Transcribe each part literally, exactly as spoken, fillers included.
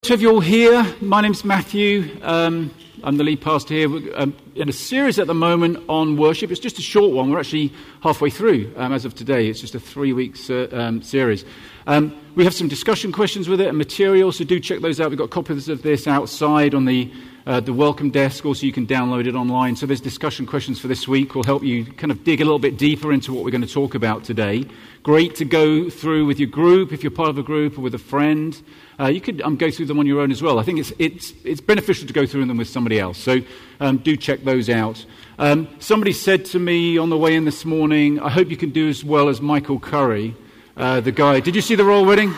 So if you're all here, my name's Matthew. Um, I'm the lead pastor here. We're um, in a series at the moment on worship. It's just a short one. We're actually halfway through um, as of today. It's just a three-week uh, um, series. Um, we have some discussion questions with it and material, so do check those out. We've got copies of this outside on the uh, the welcome desk. Also, you can download it online. So there's discussion questions for this week. Will help you kind of dig a little bit deeper into what we're going to talk about today. Great to go through with your group, if you're part of a group or with a friend. Uh, you could um, go through them on your own as well. I think it's it's it's beneficial to go through them with somebody else. So um, do check those out. Um, somebody said to me on the way in this morning, I hope you can do as well as Michael Curry, uh, the guy. Did you see the royal wedding?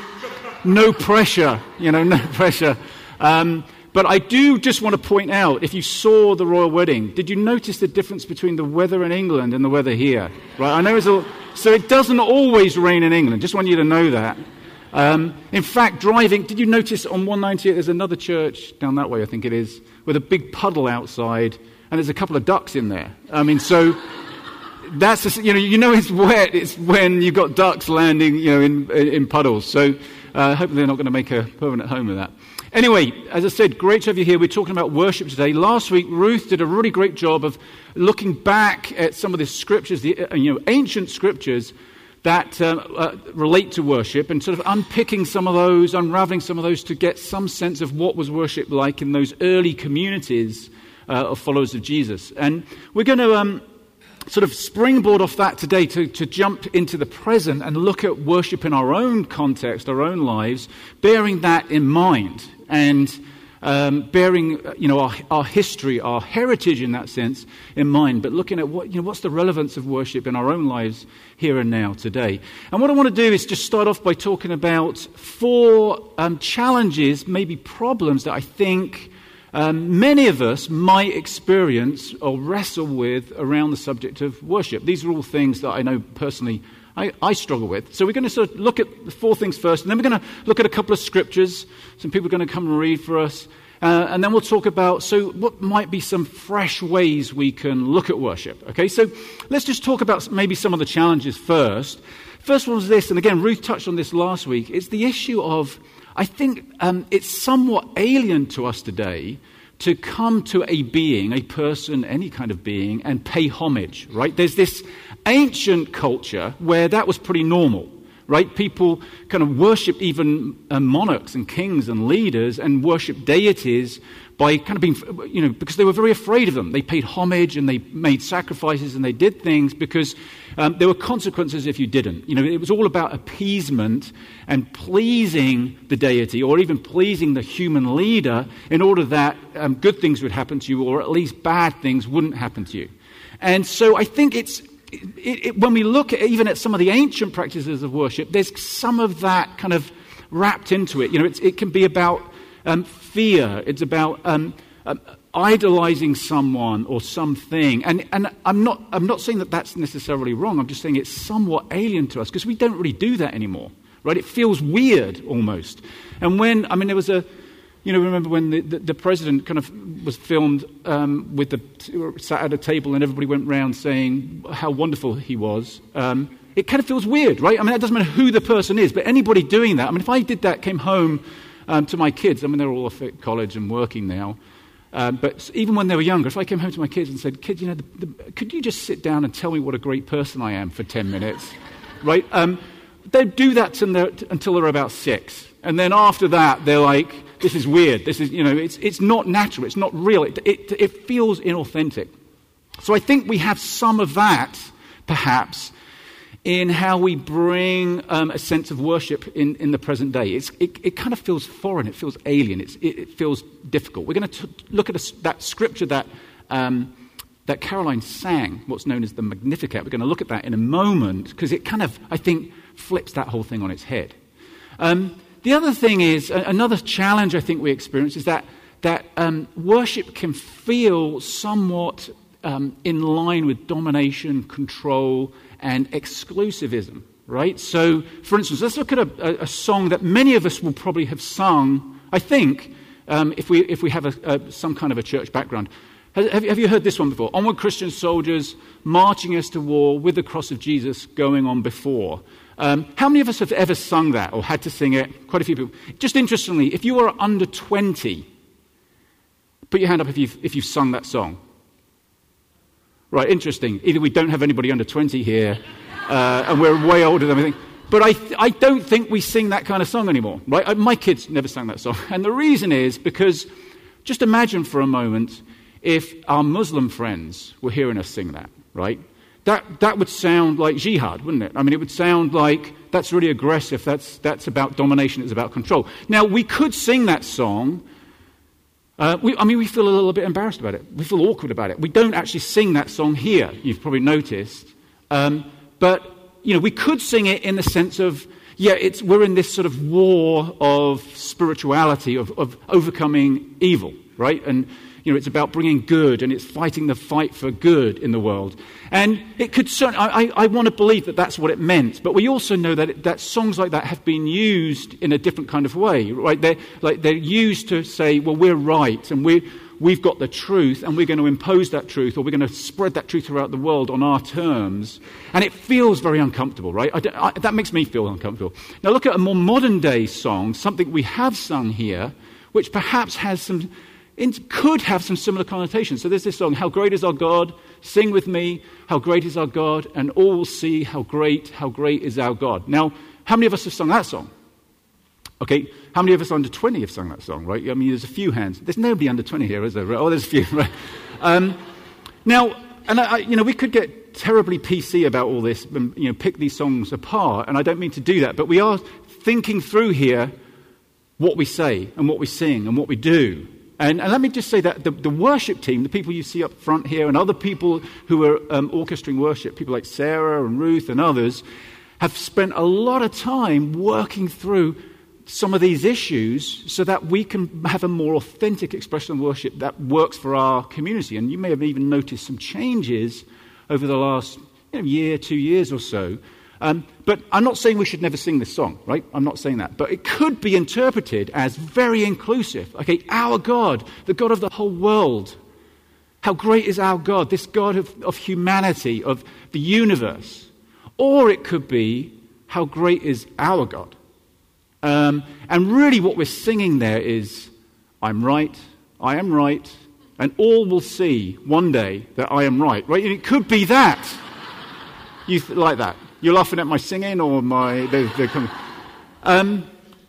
No pressure, you know, no pressure. Um, but I do just want to point out, if you saw the royal wedding, did you notice the difference between the weather in England and the weather here? Right? I know it's a, so it doesn't always rain in England. Just want you to know that. Um, in fact, driving, did you notice on one ninety-eight there's another church down that way, I think it is, with a big puddle outside, and there's a couple of ducks in there. I mean, so that's, a, you know, you know it's wet. It's when you've got ducks landing, you know, in, in, in puddles. So uh, hopefully they're not going to make a permanent home of that. Anyway, as I said, great to have you here. We're talking about worship today. Last week, Ruth did a really great job of looking back at some of the scriptures, the you know, ancient scriptures, that uh, uh, relate to worship and sort of unpicking some of those, unraveling some of those to get some sense of what was worship like in those early communities uh, of followers of Jesus. And we're going to um, sort of springboard off that today to, to jump into the present and look at worship in our own context, our own lives, bearing that in mind and Um, bearing, you know, our, our history, our heritage in that sense in mind, but looking at what, you know, what's the relevance of worship in our own lives here and now today. And what I want to do is just start off by talking about four um, challenges, maybe problems that I think um, many of us might experience or wrestle with around the subject of worship. These are all things that I know personally I, I struggle with. So we're going to sort of look at the four things first, and then we're going to look at a couple of scriptures. Some people are going to come and read for us. Uh, and then we'll talk about, so what might be some fresh ways we can look at worship. Okay, so let's just talk about maybe some of the challenges first. First one was this, and again, Ruth touched on this last week. It's the issue of, I think um, it's somewhat alien to us today to come to a being, a person, any kind of being, and pay homage, right? There's this ancient culture where that was pretty normal, right? People kind of worshipped even uh, monarchs and kings and leaders and worshipped deities by kind of being, you know, because they were very afraid of them. They paid homage and they made sacrifices and they did things because um, there were consequences if you didn't. You know, it was all about appeasement and pleasing the deity or even pleasing the human leader in order that um, good things would happen to you or at least bad things wouldn't happen to you. And so I think it's, It, it, when we look at even at some of the ancient practices of worship, there's some of that kind of wrapped into it. You know, it's, it can be about um, fear. It's about um, um, idolizing someone or something. And and I'm not I'm not saying that that's necessarily wrong. I'm just saying it's somewhat alien to us because we don't really do that anymore, right? It feels weird almost. And when I mean, there was a. You know, remember when the, the, the president kind of was filmed um, with the sat at a table and everybody went round saying how wonderful he was. Um, it kind of feels weird, right? I mean, that doesn't matter who the person is, but anybody doing that. I mean, if I did that, came home um, to my kids. I mean, they're all off at college and working now. Um, but even when they were younger, if I came home to my kids and said, "Kids, you know, the, the, could you just sit down and tell me what a great person I am for ten minutes?" Right? Um, they'd do that till they're, until they're about six, and then after that, they're like, this is weird. This is, you know, it's it's not natural. It's not real. It, it it feels inauthentic. So I think we have some of that, perhaps, in how we bring um, a sense of worship in, in the present day. It's, it it kind of feels foreign. It feels alien. It's, it, it feels difficult. We're going to look at a, that scripture that um, that Caroline sang, what's known as the Magnificat. We're going to look at that in a moment because it kind of, I think, flips that whole thing on its head. Um, The other thing is, another challenge I think we experience is that that um, worship can feel somewhat um, in line with domination, control, and exclusivism, right? So, for instance, let's look at a, a, a song that many of us will probably have sung, I think, um, if we if we have a, a, some kind of a church background. Have, have you heard this one before? Onward, Christian soldiers, marching us to war with the cross of Jesus going on before. Um, how many of us have ever sung that or had to sing it? Quite a few people. Just interestingly, if you are under twenty, put your hand up if you've, if you've sung that song. Right, interesting. Either we don't have anybody under twenty here, uh, and we're way older than everything. But I, th- I don't think we sing that kind of song anymore. Right? I, my kids never sang that song. And the reason is because, just imagine for a moment, if our Muslim friends were hearing us sing that, right? That that would sound like jihad, wouldn't it? I mean, it would sound like that's really aggressive. That's that's about domination. It's about control. Now, we could sing that song. Uh, we, I mean, we feel a little bit embarrassed about it. We feel awkward about it. We don't actually sing that song here. You've probably noticed. Um, but you know, we could sing it in the sense of, yeah, it's we're in this sort of war of spirituality, of, of overcoming evil, right? And you know, it's about bringing good, and it's fighting the fight for good in the world. And it could certainly, I, I, I want to believe that that's what it meant. But we also know that it, that songs like that have been used in a different kind of way, right? They're like they're used to say, well, we're right, and we we've got the truth, and we're going to impose that truth, or we're going to spread that truth throughout the world on our terms. And it feels very uncomfortable, right? I, I, that makes me feel uncomfortable. Now look at a more modern day song, something we have sung here, which perhaps has some. It could have some similar connotations. So there's this song, How Great Is Our God, sing with me, how great is our God, and all will see how great, how great is our God. Now, how many of us have sung that song? Okay, how many of us under twenty have sung that song, right? I mean, there's a few hands. There's nobody under twenty here, is there? Oh, there's a few, right? Um, now, and I, you know, we could get terribly P C about all this, and, you know, pick these songs apart, and I don't mean to do that, but we are thinking through here what we say, and what we sing, and what we do. And, and let me just say that the, the worship team, the people you see up front here, and other people who are um, orchestrating worship, people like Sarah and Ruth and others, have spent a lot of time working through some of these issues so that we can have a more authentic expression of worship that works for our community. And you may have even noticed some changes over the last you know, year, two years or so. Um, but I'm not saying we should never sing this song, right? I'm not saying that. But it could be interpreted as very inclusive. Okay, our God, the God of the whole world. How great is our God, this God of, of humanity, of the universe. Or it could be, how great is our God. Um, and really what we're singing there is, I'm right, I am right, and all will see one day that I am right. Right? And it could be that. You th- like that. You're laughing at my singing or my... They're, they're coming. Um,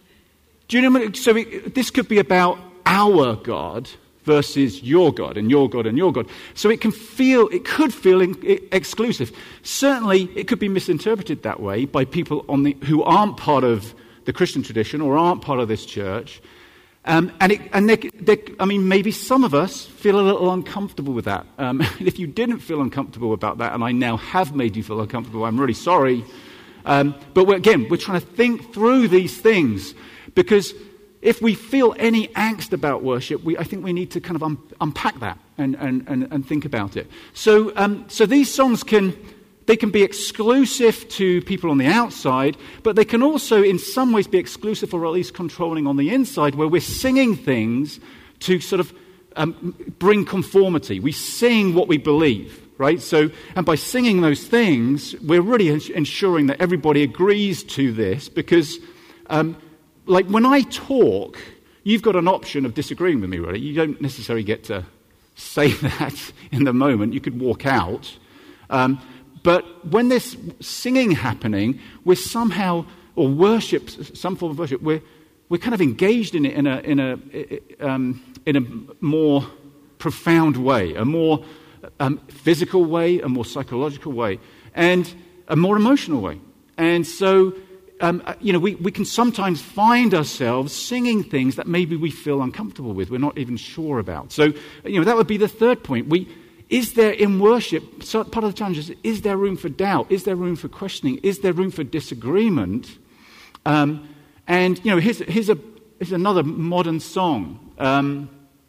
do you know, so it, this could be about our God versus your God and your God and your God. So it can feel, it could feel in, it, exclusive. Certainly it could be misinterpreted that way by people on the, who aren't part of the Christian tradition or aren't part of this church. Um, and it, and they, they, I mean, maybe some of us feel a little uncomfortable with that. Um, if you didn't feel uncomfortable about that, and I now have made you feel uncomfortable, I'm really sorry. Um, but we're, again, we're trying to think through these things, because if we feel any angst about worship, we, I think we need to kind of un, unpack that and, and, and, and think about it. So, um, so these songs can... They can be exclusive to people on the outside, but they can also in some ways be exclusive or at least controlling on the inside, where we're singing things to sort of um, bring conformity. We sing what we believe, right? So, and by singing those things, we're really ensuring that everybody agrees to this, because um, like when I talk, you've got an option of disagreeing with me, really. You don't necessarily get to say that in the moment. You could walk out. Um, But when there's singing happening, we're somehow, or worship, some form of worship, we're we're kind of engaged in it in a in a um, in a more profound way, a more um, physical way, a more psychological way, and a more emotional way. And so, um, you know, we, we can sometimes find ourselves singing things that maybe we feel uncomfortable with, we're not even sure about. So, you know, that would be the third point. We Is there in worship, so part of the challenge is, is there room for doubt? Is there room for questioning? Is there room for disagreement? Um, and, you know, here's, here's, a, here's another modern song. Um,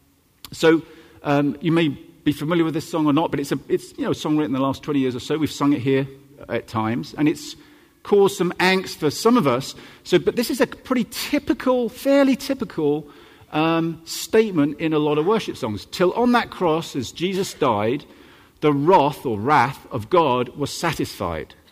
so um, you may be familiar with this song or not, but it's a, it's, you know, a song written in the last twenty years or so. We've sung it here at times, and it's caused some angst for some of us. So, but this is a pretty typical, fairly typical Um, statement in a lot of worship songs. Till on that cross, as Jesus died, the wrath or wrath of God was satisfied.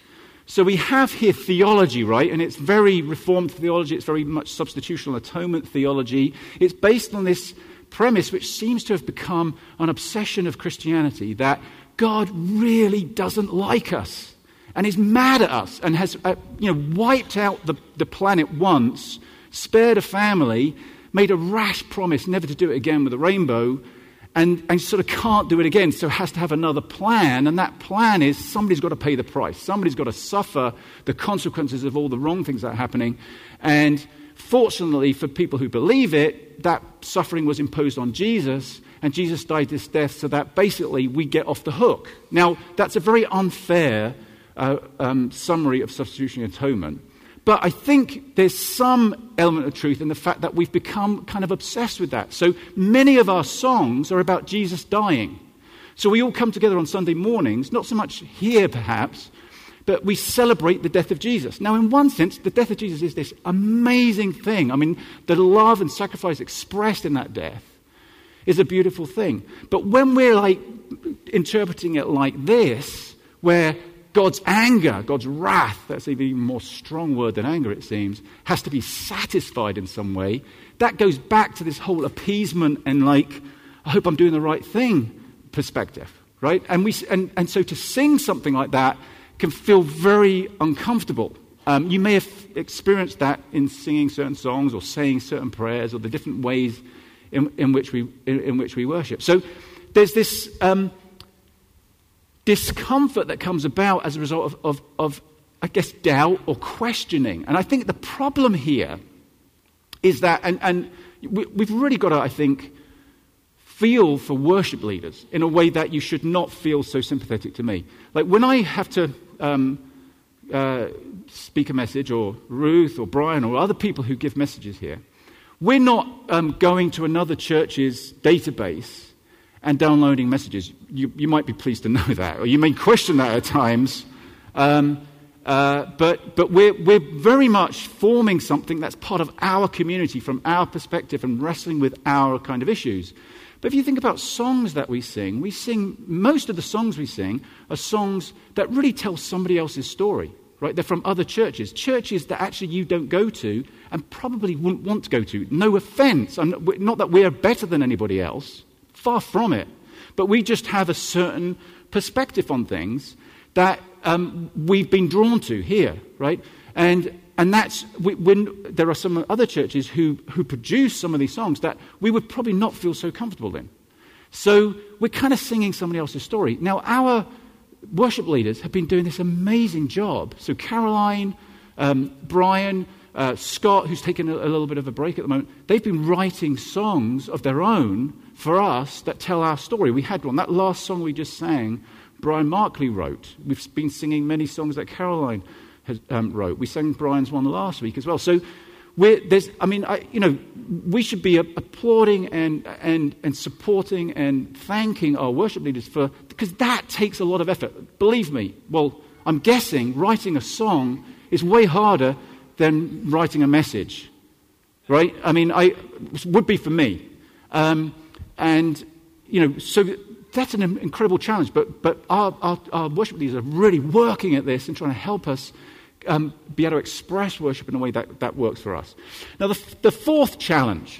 So we have here theology, right? And it's very Reformed theology. It's very much substitutional atonement theology. It's based on this premise, which seems to have become an obsession of Christianity, that God really doesn't like us and is mad at us and has uh, you know, wiped out the, the planet once, spared a family, made a rash promise never to do it again with a rainbow, And, and sort of can't do it again, so has to have another plan. And that plan is somebody's got to pay the price. Somebody's got to suffer the consequences of all the wrong things that are happening. And fortunately for people who believe it, that suffering was imposed on Jesus, and Jesus died this death so that basically we get off the hook. Now, that's a very unfair uh, um, summary of substitutionary atonement. But I think there's some element of truth in the fact that we've become kind of obsessed with that. So many of our songs are about Jesus dying. So we all come together on Sunday mornings, not so much here perhaps, but we celebrate the death of Jesus. Now, in one sense, the death of Jesus is this amazing thing. I mean, the love and sacrifice expressed in that death is a beautiful thing. But when we're like interpreting it like this, where God's anger, God's wrath, that's an even more strong word than anger, it seems, has to be satisfied in some way, that goes back to this whole appeasement and like, I hope I'm doing the right thing perspective, right? And we and, and so to sing something like that can feel very uncomfortable. Um, you may have experienced that in singing certain songs or saying certain prayers or the different ways in, in which we in, in which we worship. So there's this Um, discomfort that comes about as a result of, of, of, I guess, doubt or questioning. And I think the problem here is that, and, and we, we've really got to, I think, feel for worship leaders in a way that you should not feel so sympathetic to me. Like when I have to um, uh, speak a message, or Ruth or Brian or other people who give messages here, we're not um, going to another church's database and downloading messages. You, you might be pleased to know that, or you may question that at times. Um, uh, but but we're, we're very much forming something that's part of our community from our perspective and wrestling with our kind of issues. But if you think about songs that we sing, we sing, most of the songs we sing are songs that really tell somebody else's story, right? They're from other churches, churches that actually you don't go to and probably wouldn't want to go to. No offense, I'm not, not that we're better than anybody else. Far from it. But we just have a certain perspective on things that um, we've been drawn to here, right? And and that's, we, when there are some other churches who, who produce some of these songs that we would probably not feel so comfortable in. So we're kind of singing somebody else's story. Now, our worship leaders have been doing this amazing job. So Caroline, um, Brian, uh, Scott, who's taken a, a little bit of a break at the moment, they've been writing songs of their own for us that tell our story. We had one. That last song we just sang, Brian Markley wrote. We've been singing many songs that Caroline has, um, wrote. We sang Brian's one last week as well. So we're, there's, I mean, I, you know, we should be applauding and and and supporting and thanking our worship leaders for, because that takes a lot of effort. Believe me. Well, I'm guessing writing a song is way harder than writing a message, right? I mean, I it would be for me. Um, And, you know, so that's an incredible challenge. But but our, our, our worship leaders are really working at this and trying to help us um, be able to express worship in a way that, that works for us. Now, the, the fourth challenge,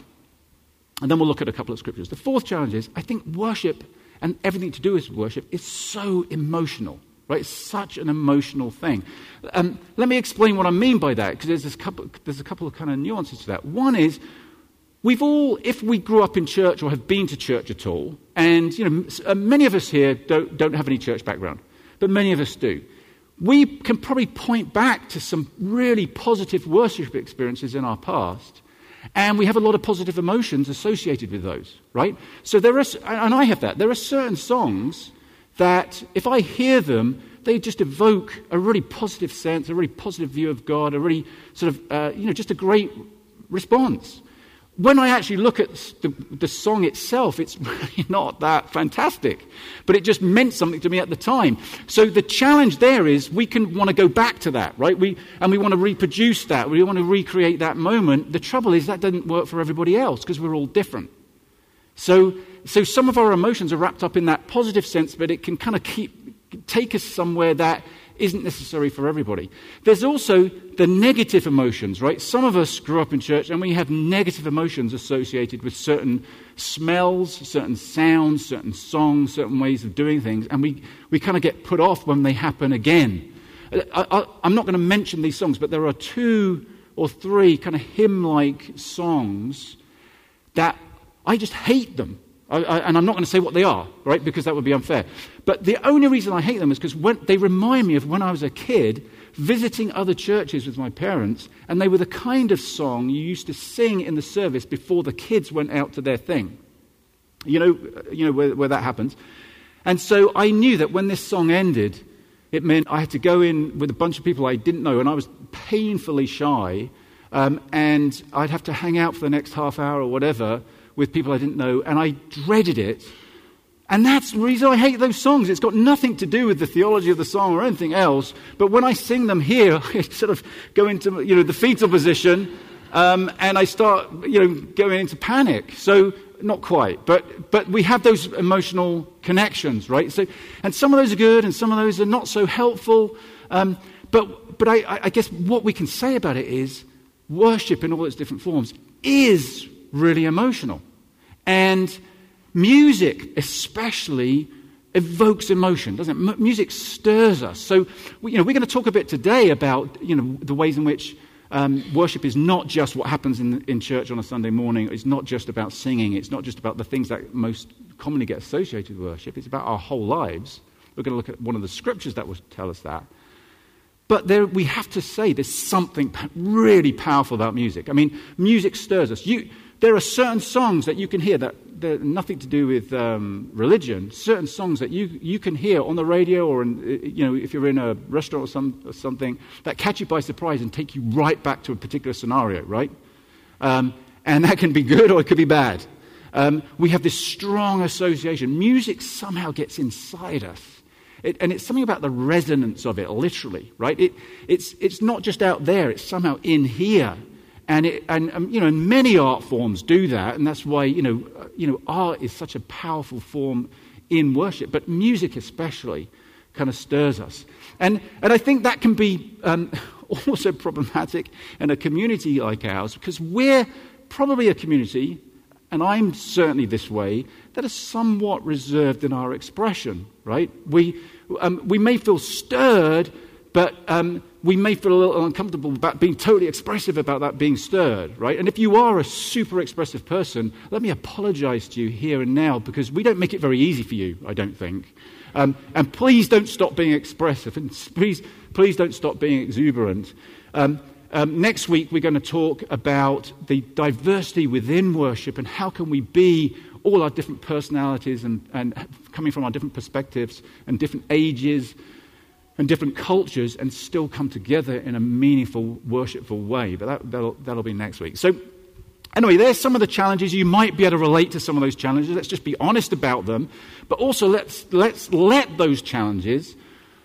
and then we'll look at a couple of scriptures. The fourth challenge is, I think worship and everything to do with worship is so emotional, right? It's such an emotional thing. Um, let me explain what I mean by that, because there's, this couple, there's a couple of kind of nuances to that. One is, we've all, if we grew up in church or have been to church at all, and you know, many of us here don't, don't have any church background, but many of us do, we can probably point back to some really positive worship experiences in our past, and we have a lot of positive emotions associated with those, right? So there are, and I have that, there are certain songs that if I hear them, they just evoke a really positive sense, a really positive view of God, a really sort of, uh, you know, just a great response. When I actually look at the, the song itself, it's really not that fantastic. But it just meant something to me at the time. So the challenge there is we can want to go back to that, right? We and we want to reproduce that. We want to recreate that moment. The trouble is that doesn't work for everybody else because we're all different. So so some of our emotions are wrapped up in that positive sense, but it can kind of keep take us somewhere that isn't necessary for everybody. There's also the negative emotions, right? Some of us grew up in church and we have negative emotions associated with certain smells, certain sounds, certain songs, certain ways of doing things, and we, we kind of get put off when they happen again. I, I, I'm not going to mention these songs, but there are two or three kind of hymn-like songs that I just hate them. I, I, and I'm not going to say what they are, right, because that would be unfair. But the only reason I hate them is because when, they remind me of when I was a kid visiting other churches with my parents, and they were the kind of song you used to sing in the service before the kids went out to their thing. You know, you know where, where that happens. And so I knew that when this song ended, it meant I had to go in with a bunch of people I didn't know, and I was painfully shy, um, and I'd have to hang out for the next half hour or whatever with people I didn't know, and I dreaded it. And that's the reason I hate those songs. It's got nothing to do with the theology of the song or anything else, but when I sing them here, I sort of go into, you know, the fetal position, um, and I start, you know, going into panic. So, not quite, but but we have those emotional connections, right? So, and some of those are good, and some of those are not so helpful. Um, but but I, I guess what we can say about it is worship in all its different forms is really emotional. And music especially evokes emotion, doesn't it? M- music stirs us. So, we, you know, we're going to talk a bit today about, you know, the ways in which um, worship is not just what happens in, in church on a Sunday morning. It's not just about singing. It's not just about the things that most commonly get associated with worship. It's about our whole lives. We're going to look at one of the scriptures that will tell us that. But there, we have to say there's something really powerful about music. I mean, music stirs us. You... There are certain songs that you can hear that they're nothing to do with um, religion. Certain songs that you, you can hear on the radio or in, you know, if you're in a restaurant or, some, or something that catch you by surprise and take you right back to a particular scenario, right? Um, and that can be good or it could be bad. Um, we have this strong association. Music somehow gets inside us. It, and it's something about the resonance of it, literally, right? It, it's, it's not just out there. It's somehow in here. And, it, and um, you know, many art forms do that, and that's why, you know, uh, you know, art is such a powerful form in worship. But music especially kind of stirs us. And and I think that can be um, also problematic in a community like ours, because we're probably a community, and I'm certainly this way, that are somewhat reserved in our expression, right? We, um, we may feel stirred, but um, we may feel a little uncomfortable about being totally expressive about that being stirred, right? And if you are a super expressive person, let me apologize to you here and now, because we don't make it very easy for you, I don't think. Um, and please don't stop being expressive, and please, please don't stop being exuberant. Um, um, next week, we're going to talk about the diversity within worship and how can we be all our different personalities and, and coming from our different perspectives and different ages and different cultures and still come together in a meaningful, worshipful way. But that, that'll, that'll be next week. So anyway, there's some of the challenges. You might be able to relate to some of those challenges. Let's just be honest about them. But also let's, let's let those challenges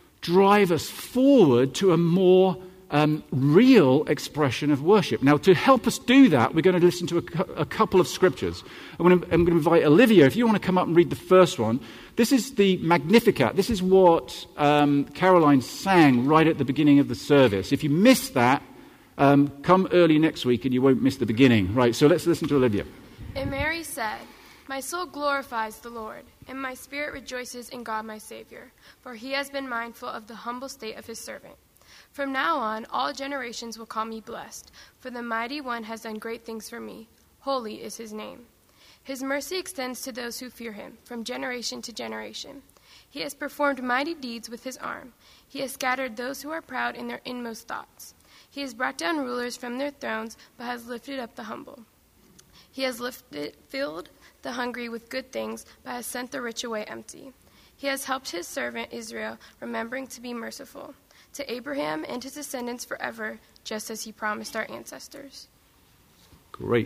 drive us forward to a more um, real expression of worship. Now, to help us do that, we're going to listen to a, cu- a couple of scriptures. I'm going, to, I'm going to invite Olivia, if you want to come up and read the first one. This is the Magnificat. This is what um, Caroline sang right at the beginning of the service. If you missed that, um, come early next week and you won't miss the beginning. Right, so let's listen to Olivia. And Mary said, "My soul glorifies the Lord, and my spirit rejoices in God my Savior, for he has been mindful of the humble state of his servant. From now on, all generations will call me blessed, for the Mighty One has done great things for me. Holy is his name. His mercy extends to those who fear him, from generation to generation. He has performed mighty deeds with his arm. He has scattered those who are proud in their inmost thoughts. He has brought down rulers from their thrones, but has lifted up the humble. He has lifted, filled the hungry with good things, but has sent the rich away empty. He has helped his servant Israel, remembering to be merciful to Abraham and his descendants forever, just as he promised our ancestors." Great.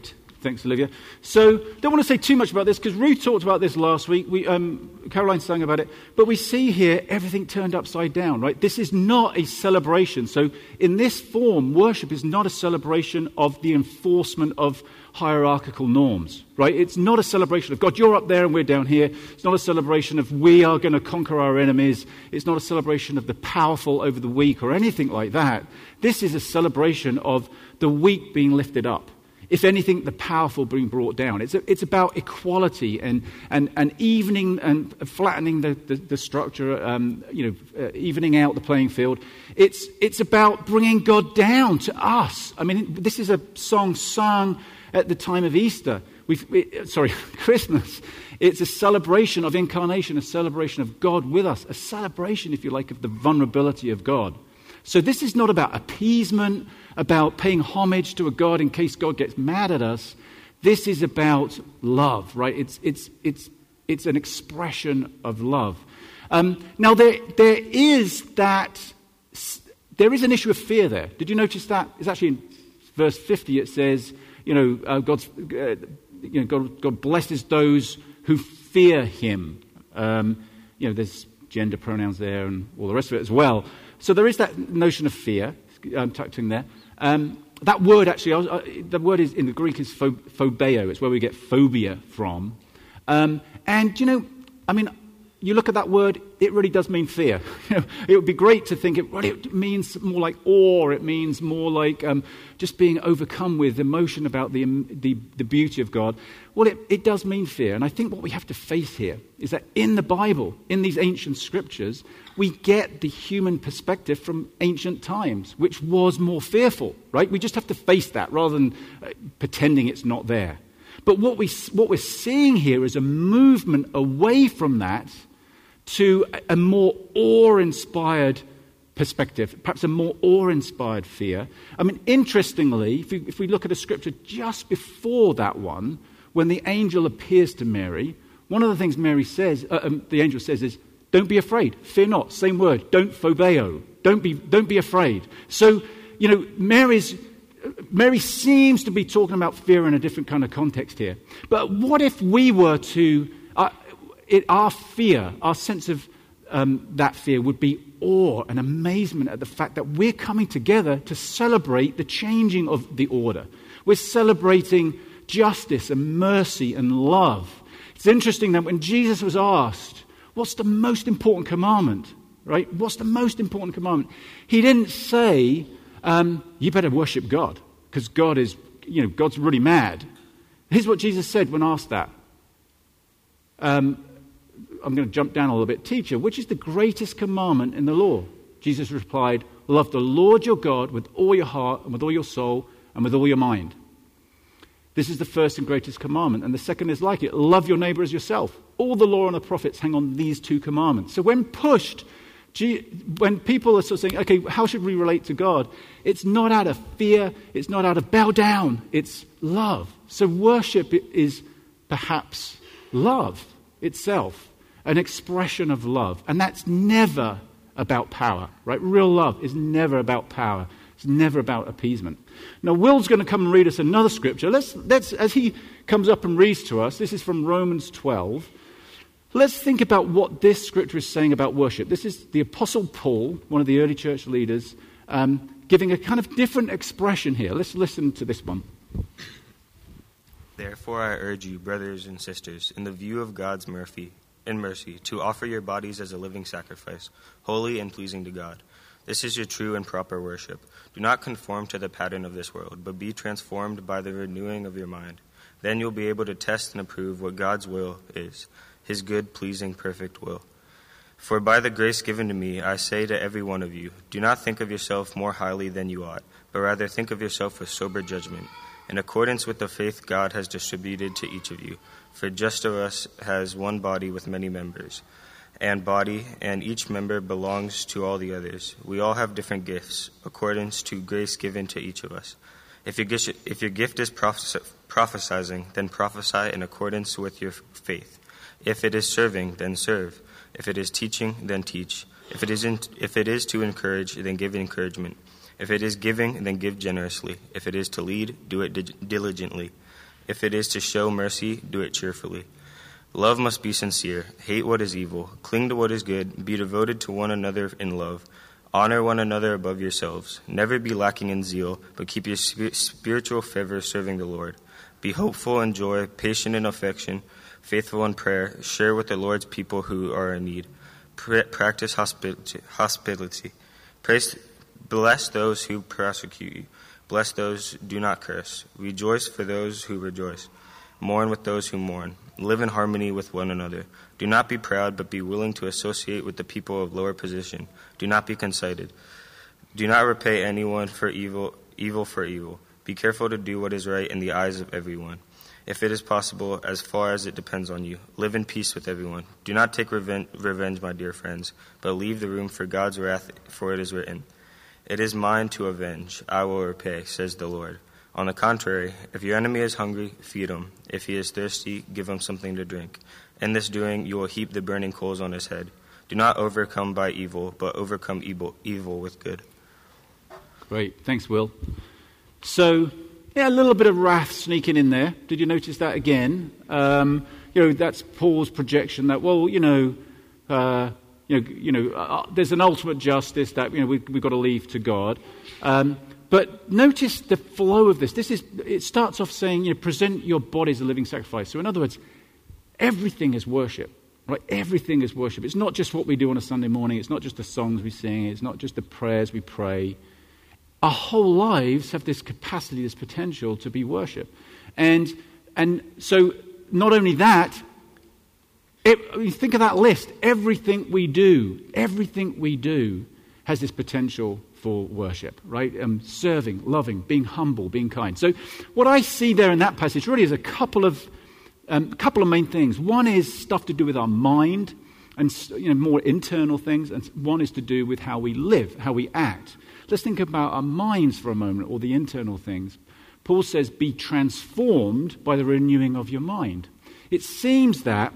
Thanks, Olivia. So, don't want to say too much about this because Ruth talked about this last week. We, um, Caroline sang about it. But we see here everything turned upside down, right? This is not a celebration. So, in this form, worship is not a celebration of the enforcement of hierarchical norms, right? It's not a celebration of God, you're up there and we're down here. It's not a celebration of we are going to conquer our enemies. It's not a celebration of the powerful over the weak or anything like that. This is a celebration of the weak being lifted up. If anything, the powerful being brought down. It's a, it's about equality and, and, and evening and flattening the, the, the structure, um, you know, uh, evening out the playing field. It's, it's about bringing God down to us. I mean, this is a song sung at the time of Easter. We've, it, sorry, Christmas. It's a celebration of incarnation, a celebration of God with us, a celebration, if you like, of the vulnerability of God. So this is not about appeasement, about paying homage to a God in case God gets mad at us. This is about love, right? It's it's it's it's an expression of love. Um, now there there is that there is an issue of fear there. Did you notice that? It's actually in verse fifty. It says, you know, uh, God's uh, you know God God blesses those who fear Him. Um, you know, there's gender pronouns there and all the rest of it as well. So there is that notion of fear um, tucked in there. Um, that word actually, uh, the word is in the Greek is pho- phobeo. It's where we get phobia from. Um, and, you know, I mean, you look at that word, it really does mean fear. You know, it would be great to think it, well, it means more like awe. It means more like um, just being overcome with emotion about the, the, the beauty of God. Well, it, it does mean fear. And I think what we have to face here is that in the Bible, in these ancient scriptures, we get the human perspective from ancient times, which was more fearful, right? We just have to face that rather than uh, pretending it's not there. But what, we, what we're seeing here is a movement away from that to a more awe-inspired perspective, perhaps a more awe-inspired fear. I mean, interestingly, if, you, if we look at a scripture just before that one, when the angel appears to Mary, one of the things Mary says, uh, um, the angel says is, don't be afraid, fear not, same word, don't phobeo, don't be, don't be afraid. So, you know, Mary's, Mary seems to be talking about fear in a different kind of context here. But what if we were to, uh, it, our fear, our sense of um, that fear would be awe and amazement at the fact that we're coming together to celebrate the changing of the order. We're celebrating justice and mercy and love. It's interesting that when Jesus was asked, what's the most important commandment, right? What's the most important commandment? He didn't say, um, you better worship God because God is, you know, God's really mad. Here's what Jesus said when asked that. Um, I'm going to jump down a little bit. Teacher, which is the greatest commandment in the law? Jesus replied, love the Lord your God with all your heart and with all your soul and with all your mind. This is the first and greatest commandment. And the second is like it. Love your neighbor as yourself. All the law and the prophets hang on these two commandments. So when pushed, when people are sort of saying, okay, how should we relate to God? It's not out of fear. It's not out of bow down. It's love. So worship is perhaps love itself, an expression of love. And that's never about power, right? Real love is never about power. It's never about appeasement. Now, Will's going to come and read us another scripture. Let's, let's, as he comes up and reads to us, this is from Romans twelve. Let's think about what this scripture is saying about worship. This is the Apostle Paul, one of the early church leaders, um, giving a kind of different expression here. Let's listen to this one. Therefore I urge you, brothers and sisters, in the view of God's mercy, in mercy, to offer your bodies as a living sacrifice, holy and pleasing to God. This is your true and proper worship. Do not conform to the pattern of this world, but be transformed by the renewing of your mind. Then you'll be able to test and approve what God's will is, his good, pleasing, perfect will. For by the grace given to me, I say to every one of you, do not think of yourself more highly than you ought, but rather think of yourself with sober judgment, in accordance with the faith God has distributed to each of you. For just of us has one body with many members, and body, and each member belongs to all the others. We all have different gifts, according to grace given to each of us. If your gift, if your gift is prophes- prophesying, then prophesy in accordance with your faith. If it is serving, then serve. If it is teaching, then teach. If it isn't, if it is to encourage, then give encouragement. If it is giving, then give generously. If it is to lead, do it di- diligently. If it is to show mercy, do it cheerfully. Love must be sincere. Hate what is evil. Cling to what is good. Be devoted to one another in love. Honor one another above yourselves. Never be lacking in zeal, but keep your spiritual fervor serving the Lord. Be hopeful in joy, patient in affection, faithful in prayer. Share with the Lord's people who are in need. Pra- practice hospitality. hospitality. Praise, bless those who persecute you. Bless those who do not curse. Rejoice for those who rejoice. Mourn with those who mourn. Live in harmony with one another. Do not be proud, but be willing to associate with the people of lower position. Do not be conceited. Do not repay anyone for evil, evil for evil. Be careful to do what is right in the eyes of everyone. If it is possible, as far as it depends on you, live in peace with everyone. Do not take reven- revenge, my dear friends, but leave the room for God's wrath, for it is written, "It is mine to avenge, I will repay," says the Lord. On the contrary, if your enemy is hungry, feed him. If he is thirsty, give him something to drink. In this doing, you will heap the burning coals on his head. Do not overcome by evil, but overcome evil, evil with good. Great. Thanks, Will. So, yeah, a little bit of wrath sneaking in there. Did you notice that again? Um, you know, that's Paul's projection that, well, you know, uh, you know, you know, uh, there's an ultimate justice that, you know, we, we've got to leave to God. Um, but notice the flow of this. This is, it starts off saying, you know, present your body as a living sacrifice. So in other words, everything is worship, right? Everything is worship. It's not just what we do on a Sunday morning. It's not just the songs we sing. It's not just the prayers we pray. Our whole lives have this capacity, this potential to be worship. And and so not only that, it, you think of that list. Everything we do, everything we do has this potential for worship, right? Um, serving, loving, being humble, being kind. So what I see there in that passage really is a couple of um, couple of main things. One is stuff to do with our mind and, you know, more internal things, and one is to do with how we live, how we act. Let's think about our minds for a moment, or the internal things. Paul says, be transformed by the renewing of your mind. It seems that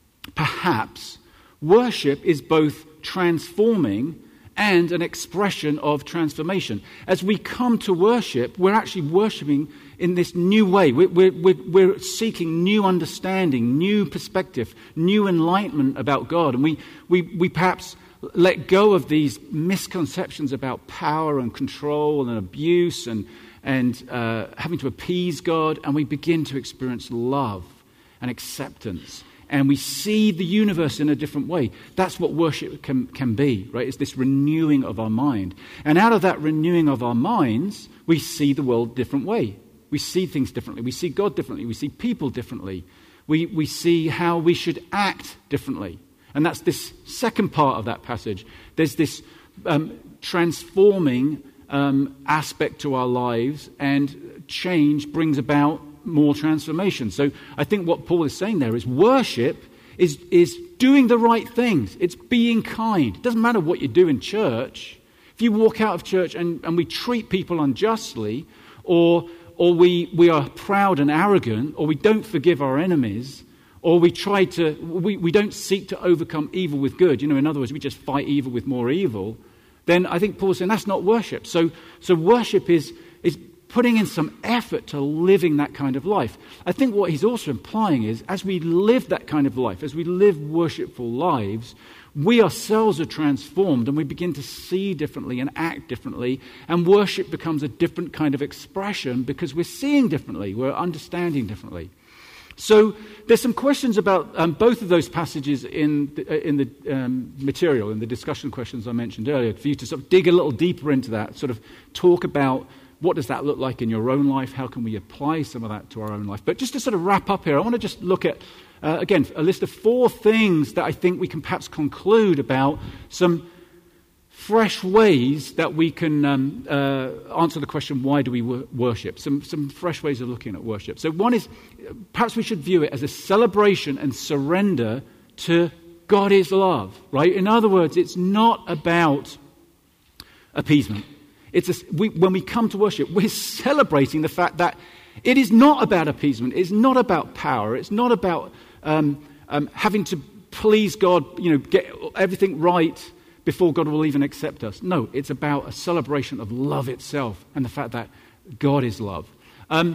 perhaps worship is both transforming and an expression of transformation. As we come to worship, we're actually worshiping in this new way. We're, we're, we're seeking new understanding, new perspective, new enlightenment about God. And we, we, we perhaps let go of these misconceptions about power and control and abuse and, and uh, having to appease God, and we begin to experience love and acceptance. And we see the universe in a different way. That's what worship can, can be, right? It's this renewing of our mind. And out of that renewing of our minds, we see the world a different way. We see things differently. We see God differently. We see people differently. We, we see how we should act differently. And that's this second part of that passage. There's this um, transforming um, aspect to our lives, and change brings about more transformation. So I think what Paul is saying there is worship is, is doing the right things. It's being kind. It doesn't matter what you do in church. If you walk out of church and, and we treat people unjustly, or or we, we are proud and arrogant, or we don't forgive our enemies, or we try to, we, we don't seek to overcome evil with good. You know, in other words, we just fight evil with more evil. Then I think Paul's saying that's not worship. So, so worship is is putting in some effort to living that kind of life. I think what he's also implying is, as we live that kind of life, as we live worshipful lives, we ourselves are transformed, and we begin to see differently and act differently, and worship becomes a different kind of expression because we're seeing differently, we're understanding differently. So there's some questions about um, both of those passages in the, uh, in the um, material, in the discussion questions I mentioned earlier, for you to sort of dig a little deeper into that, sort of talk about what does that look like in your own life, how can we apply some of that to our own life. But just to sort of wrap up here, I want to just look at, uh, again, a list of four things that I think we can perhaps conclude about some fresh ways that we can um, uh, answer the question, why do we wor- worship? Some, some fresh ways of looking at worship. So one is, perhaps we should view it as a celebration and surrender to God is love, right? In other words, it's not about appeasement. It's a, we, when we come to worship, we're celebrating the fact that it is not about appeasement. It's not about power. It's not about um, um, having to please God, you know, get everything right before God will even accept us. No, it's about a celebration of love itself and the fact that God is love. Um,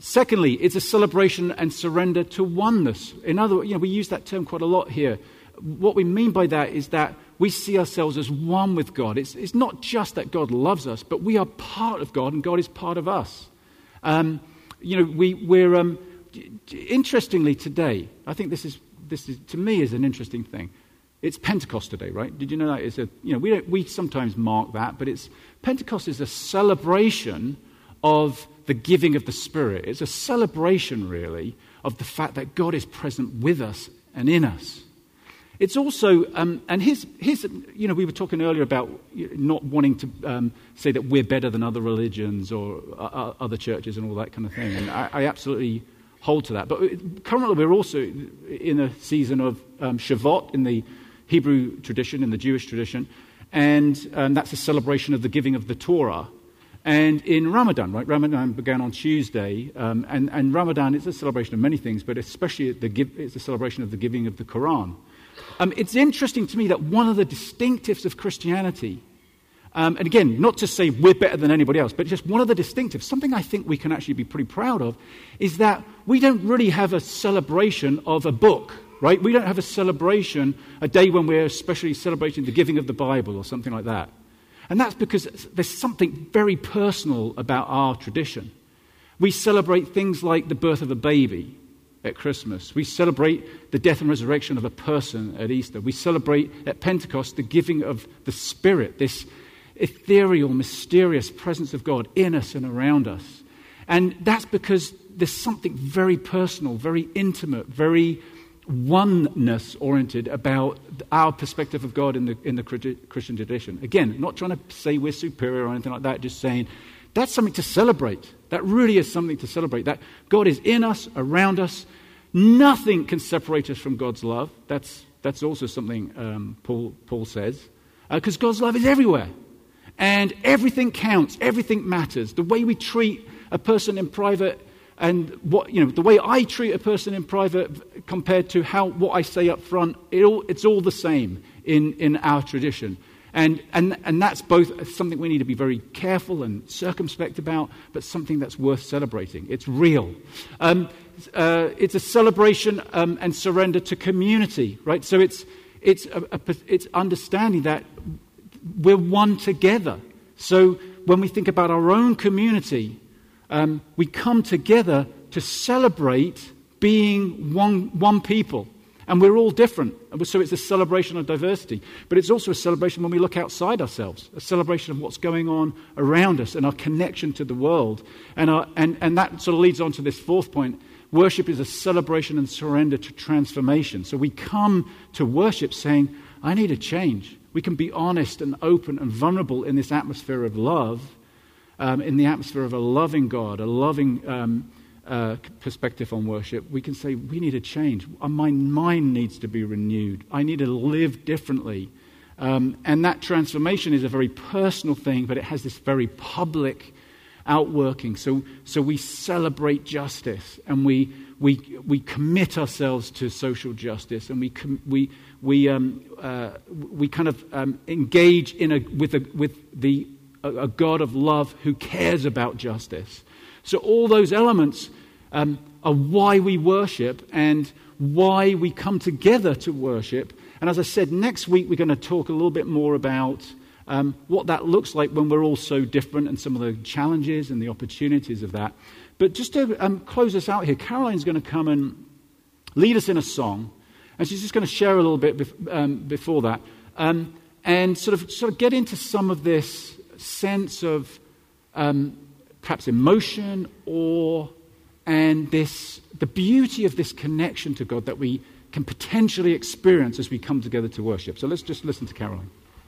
secondly, it's a celebration and surrender to oneness. In other words, you know, we use that term quite a lot here. What we mean by that is that we see ourselves as one with God. It's, it's not just that God loves us, but we are part of God and God is part of us. Um, you know, we, we're, um, interestingly today, I think this is, this is, to me, is an interesting thing. It's Pentecost today, right? Did you know that? It's a, you know, we don't, we sometimes mark that, but it's, Pentecost is a celebration of the giving of the Spirit. It's a celebration, really, of the fact that God is present with us and in us. It's also, um, and his, his, you know, we were talking earlier about not wanting to um, say that we're better than other religions or uh, other churches and all that kind of thing. And I, I absolutely hold to that. But currently we're also in a season of um, Shavuot in the Hebrew tradition, in the Jewish tradition. And um, that's a celebration of the giving of the Torah. And in Ramadan, right, Ramadan began on Tuesday, um, and, and Ramadan is a celebration of many things, but especially the give, it's a celebration of the giving of the Quran. Um, it's interesting to me that one of the distinctives of Christianity, um, and again, not to say we're better than anybody else, but just one of the distinctives, something I think we can actually be pretty proud of, is that we don't really have a celebration of a book, right? We don't have a celebration, a day when we're especially celebrating the giving of the Bible or something like that. And that's because there's something very personal about our tradition. We celebrate things like the birth of a baby at Christmas. We celebrate the death and resurrection of a person at Easter. We celebrate at Pentecost the giving of the Spirit, this ethereal, mysterious presence of God in us and around us. And that's because there's something very personal, very intimate, very oneness-oriented about our perspective of God in the in the Christian tradition. Again, not trying to say we're superior or anything like that, just saying that's something to celebrate. That really is something to celebrate. That God is in us, around us. Nothing can separate us from God's love. That's that's also something um, Paul Paul says, because uh, God's love is everywhere, and everything counts. Everything matters. The way we treat a person in private. And what you know, the way I treat a person in private compared to how what I say up front, it all, it's all the same in, in our tradition. And, and and that's both something we need to be very careful and circumspect about, but something that's worth celebrating. It's real. Um, uh, it's a celebration um, and surrender to community, right? So it's it's a, a, it's understanding that we're one together. So when we think about our own community, Um, we come together to celebrate being one one people. And we're all different. So it's a celebration of diversity. But it's also a celebration when we look outside ourselves, a celebration of what's going on around us and our connection to the world. And, our, and, and that sort of leads on to this fourth point. Worship is a celebration and surrender to transformation. So we come to worship saying, I need a change. We can be honest and open and vulnerable in this atmosphere of love. Um, in the atmosphere of a loving God, a loving um, uh, perspective on worship, we can say we need a change. My mind needs to be renewed. I need to live differently. Um, and that transformation is a very personal thing, but it has this very public outworking. So, so we celebrate justice, and we we we commit ourselves to social justice, and we com- we we um, uh, we kind of um, engage in a with a with the a God of love who cares about justice. So all those elements um, are why we worship and why we come together to worship. And as I said, next week we're going to talk a little bit more about um, what that looks like when we're all so different and some of the challenges and the opportunities of that. But just to um, close us out here, Caroline's going to come and lead us in a song. And she's just going to share a little bit bef- um, before that. Um, and sort of sort of get into some of this sense of um, perhaps emotion or and this the beauty of this connection to God that we can potentially experience as we come together to worship. So let's just listen to Caroline.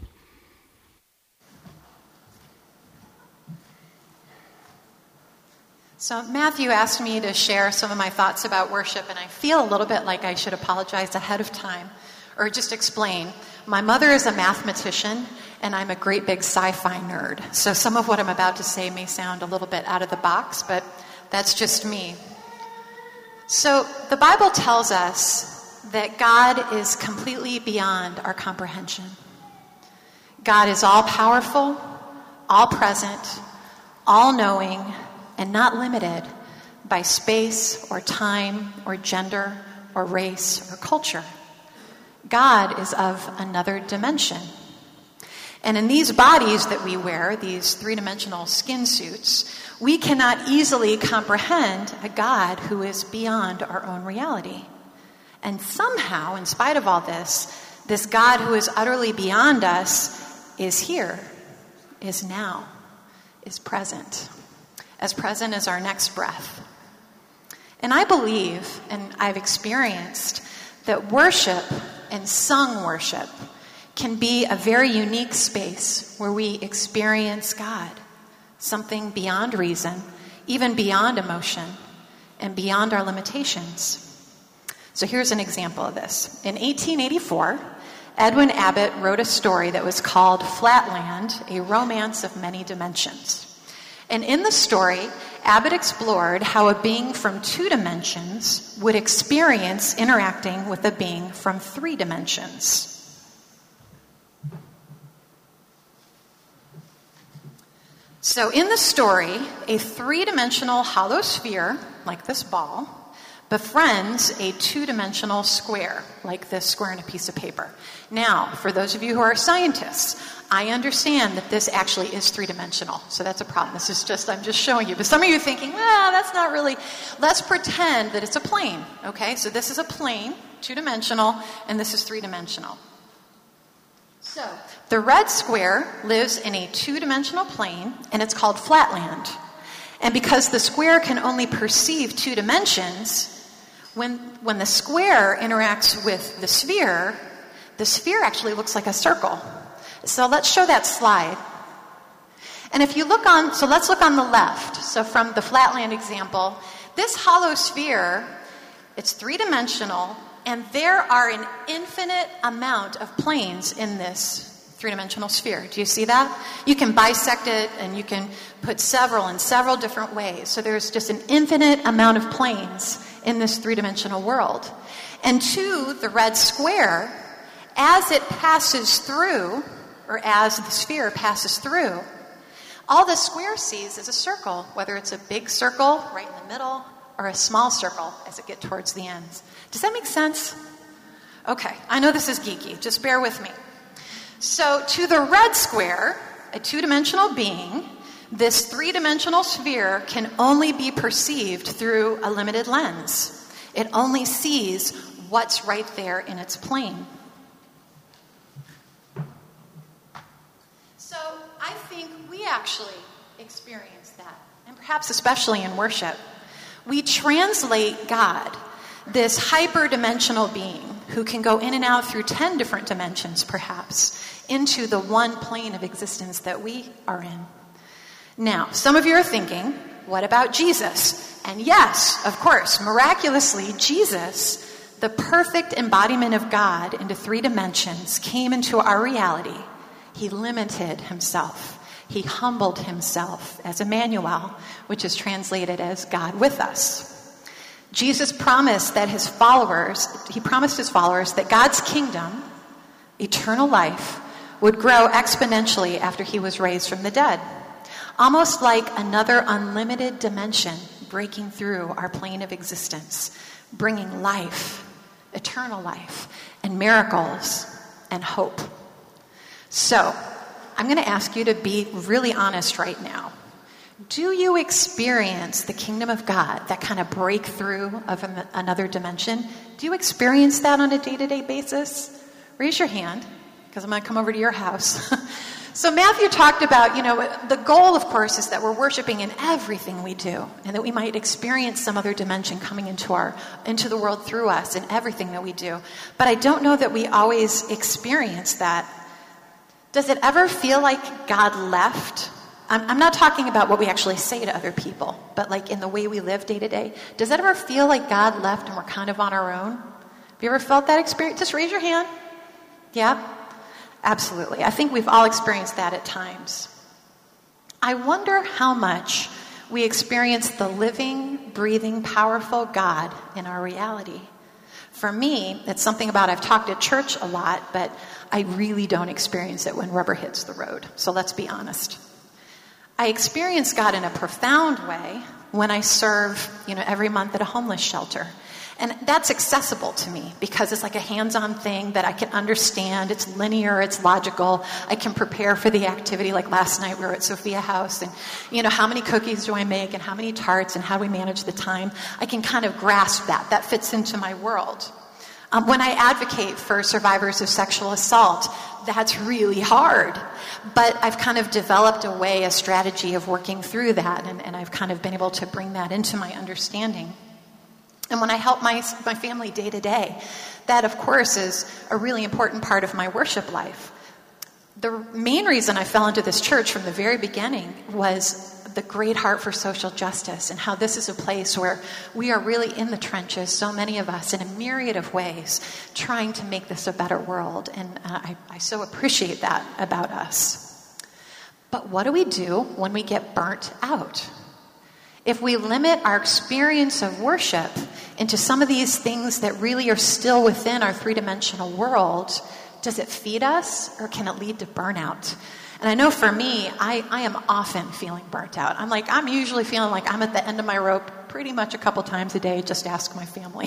So Matthew asked me to share some of my thoughts about worship, and I feel a little bit like I should apologize ahead of time or just explain. My mother is a mathematician, and I'm a great big sci-fi nerd. So some of what I'm about to say may sound a little bit out of the box, but that's just me. So the Bible tells us that God is completely beyond our comprehension. God is all-powerful, all-present, all-knowing, and not limited by space or time or gender or race or culture. God is of another dimension. And in these bodies that we wear, these three-dimensional skin suits, we cannot easily comprehend a God who is beyond our own reality. And somehow, in spite of all this, this God who is utterly beyond us is here, is now, is present, as present as our next breath. And I believe, and I've experienced, that worship and sung worship can be a very unique space where we experience God, something beyond reason, even beyond emotion, and beyond our limitations. So here's an example of this. In eighteen eighty-four, Edwin Abbott wrote a story that was called Flatland, A Romance of Many Dimensions. And in the story, Abbott explored how a being from two dimensions would experience interacting with a being from three dimensions. So in the story, a three-dimensional hollow sphere, like this ball, befriends a two-dimensional square, like this square in a piece of paper. Now, for those of you who are scientists, I understand that this actually is three-dimensional, so that's a problem. This is just, I'm just showing you. But some of you are thinking, well, that's not really, let's pretend that it's a plane, okay? So this is a plane, two-dimensional, and this is three-dimensional. So the red square lives in a two-dimensional plane, and it's called Flatland. And because the square can only perceive two dimensions, when, when the square interacts with the sphere, the sphere actually looks like a circle. So let's show that slide. And if you look on, so let's look on the left. So from the Flatland example, this hollow sphere, it's three-dimensional, and there are an infinite amount of planes in this three-dimensional sphere. Do you see that? You can bisect it, and you can put several in several different ways. So there's just an infinite amount of planes in this three-dimensional world. And to the red square, as it passes through, or as the sphere passes through, all the square sees is a circle, whether it's a big circle right in the middle or a small circle as it gets towards the ends. Does that make sense? Okay, I know this is geeky. Just bear with me. So to the red square, a two-dimensional being, this three-dimensional sphere can only be perceived through a limited lens. It only sees what's right there in its plane. So I think we actually experience that, and perhaps especially in worship. We translate God, this hyperdimensional being who can go in and out through ten different dimensions perhaps, into the one plane of existence that we are in. Now, some of you are thinking, what about Jesus? And yes, of course, miraculously, Jesus, the perfect embodiment of God into three dimensions, came into our reality. He limited himself. He humbled himself as Emmanuel, which is translated as God with us. Jesus promised that his followers, he promised his followers that God's kingdom, eternal life, would grow exponentially after he was raised from the dead. Almost like another unlimited dimension breaking through our plane of existence, bringing life, eternal life, and miracles and hope. So, I'm going to ask you to be really honest right now. Do you experience the kingdom of God, that kind of breakthrough of a, another dimension? Do you experience that on a day-to-day basis? Raise your hand, because I'm going to come over to your house. So Matthew talked about, you know, the goal, of course, is that we're worshiping in everything we do, and that we might experience some other dimension coming into our into the world through us in everything that we do. But I don't know that we always experience that. Does it ever feel like God left? I'm, I'm not talking about what we actually say to other people, but like in the way we live day to day. Does it ever feel like God left and we're kind of on our own? Have you ever felt that experience? Just raise your hand. Yeah? Absolutely. I think we've all experienced that at times. I wonder how much we experience the living, breathing, powerful God in our reality. For me, it's something about, I've talked at church a lot, but I really don't experience it when rubber hits the road. So let's be honest. I experience God in a profound way when I serve, you know, every month at a homeless shelter. And that's accessible to me because it's like a hands-on thing that I can understand. It's linear, it's logical. I can prepare for the activity. Like last night we were at Sophia House and, you know, how many cookies do I make and how many tarts and how do we manage the time? I can kind of grasp that. That fits into my world. Um, when I advocate for survivors of sexual assault, that's really hard. But I've kind of developed a way, a strategy of working through that, and, and I've kind of been able to bring that into my understanding. And when I help my my family day to day, that, of course, is a really important part of my worship life. The main reason I fell into this church from the very beginning was the great heart for social justice and how this is a place where we are really in the trenches, so many of us, in a myriad of ways, trying to make this a better world. And uh, I, I so appreciate that about us. But what do we do when we get burnt out? If we limit our experience of worship into some of these things that really are still within our three-dimensional world, does it feed us or can it lead to burnout? And I know for me, I, I am often feeling burnt out. I'm like, I'm usually feeling like I'm at the end of my rope pretty much a couple times a day, just ask my family.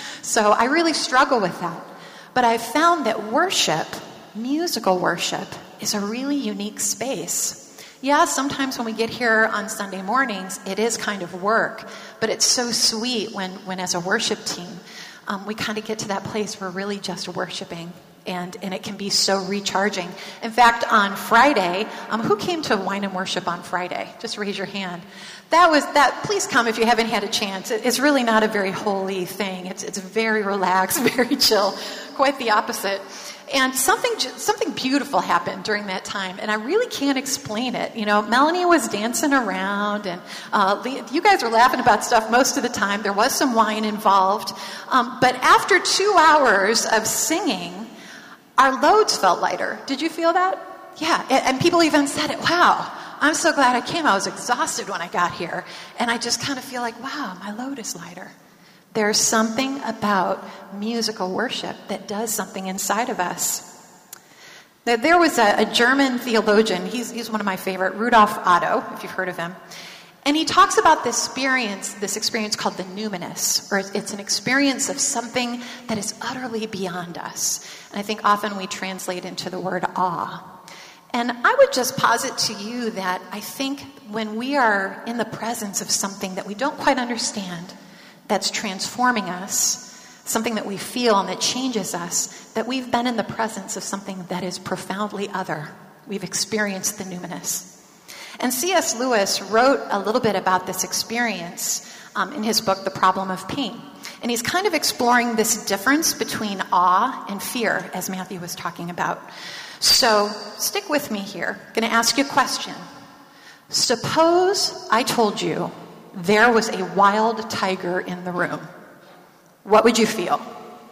So I really struggle with that. But I've found that worship, musical worship, is a really unique space. Yeah, sometimes when we get here on Sunday mornings, it is kind of work, but it's so sweet when, when as a worship team, um, we kind of get to that place where we're really just worshiping, and, and it can be so recharging. In fact, on Friday, um, who came to Wine and Worship on Friday? Just raise your hand. That was that. Please come if you haven't had a chance. It, it's really not a very holy thing. It's it's very relaxed, very chill, quite the opposite. And something something beautiful happened during that time, and I really can't explain it. You know, Melanie was dancing around, and uh, you guys were laughing about stuff most of the time. There was some wine involved. Um, but after two hours of singing, our loads felt lighter. Did you feel that? Yeah, and, and people even said it. Wow, I'm so glad I came. I was exhausted when I got here. And I just kind of feel like, wow, my load is lighter. There's something about musical worship that does something inside of us. There was a, a German theologian, he's, he's one of my favorite, Rudolf Otto, if you've heard of him. And he talks about this experience, this experience called the numinous, or it's an experience of something that is utterly beyond us. And I think often we translate into the word awe. And I would just posit to you that I think when we are in the presence of something that we don't quite understand, that's transforming us, something that we feel and that changes us, that we've been in the presence of something that is profoundly other. We've experienced the numinous. And C S Lewis wrote a little bit about this experience um, in his book, The Problem of Pain. And he's kind of exploring this difference between awe and fear, as Matthew was talking about. So stick with me here. I'm going to ask you a question. Suppose I told you there was a wild tiger in the room. What would you feel?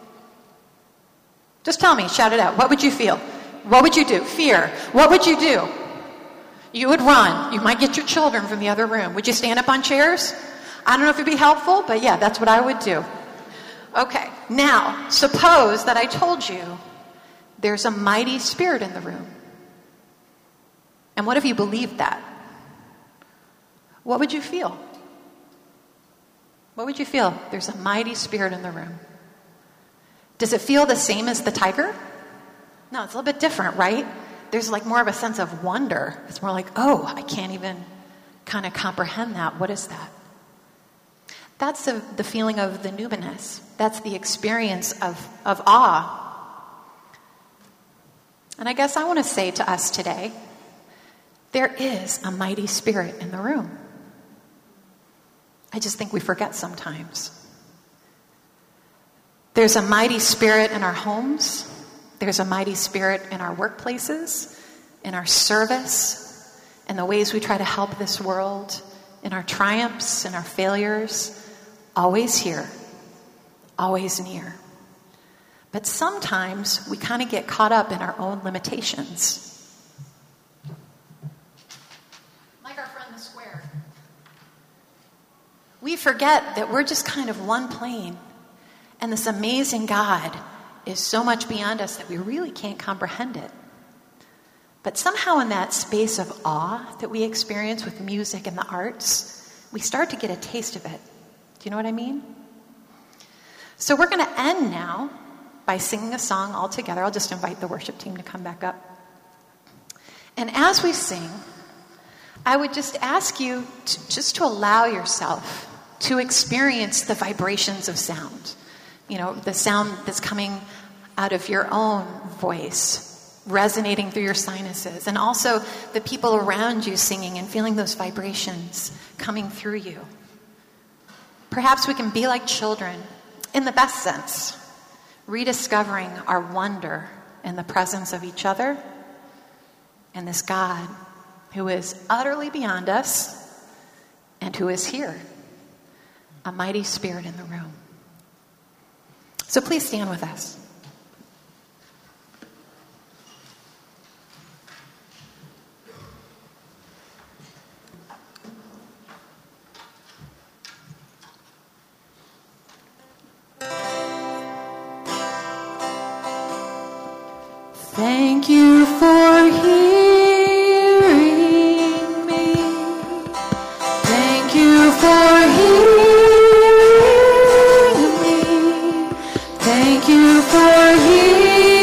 Just tell me, shout it out. What would you feel? What would you do? Fear. What would you do? You would run. You might get your children from the other room. Would you stand up on chairs? I don't know if it'd be helpful, but yeah, that's what I would do. Okay, now, suppose that I told you there's a mighty spirit in the room. And what if you believed that? What would you feel? What would you feel? There's a mighty spirit in the room. Does it feel the same as the tiger? No, it's a little bit different, right? There's like more of a sense of wonder. It's more like, oh, I can't even kind of comprehend that. What is that? That's the, the feeling of the numinous. That's the experience of, of awe. And I guess I want to say to us today, there is a mighty spirit in the room. I just think we forget sometimes. There's a mighty spirit in our homes. There's a mighty spirit in our workplaces, in our service, in the ways we try to help this world, in our triumphs, in our failures. Always here, always near. But sometimes we kind of get caught up in our own limitations. Like our friend the square. We forget that we're just kind of one plane, and this amazing God is so much beyond us that we really can't comprehend it. But somehow in that space of awe that we experience with music and the arts, we start to get a taste of it. Do you know what I mean? So we're going to end now by singing a song all together. I'll just invite the worship team to come back up. And as we sing, I would just ask you to, just to allow yourself to experience the vibrations of sound. You know, the sound that's coming out of your own voice, resonating through your sinuses, and also the people around you singing and feeling those vibrations coming through you. Perhaps we can be like children, in the best sense, rediscovering our wonder in the presence of each other and this God who is utterly beyond us and who is here, a mighty spirit in the room. So please stand with us. Thank you for hearing me. Thank you for hearing me. Thank you for hearing me.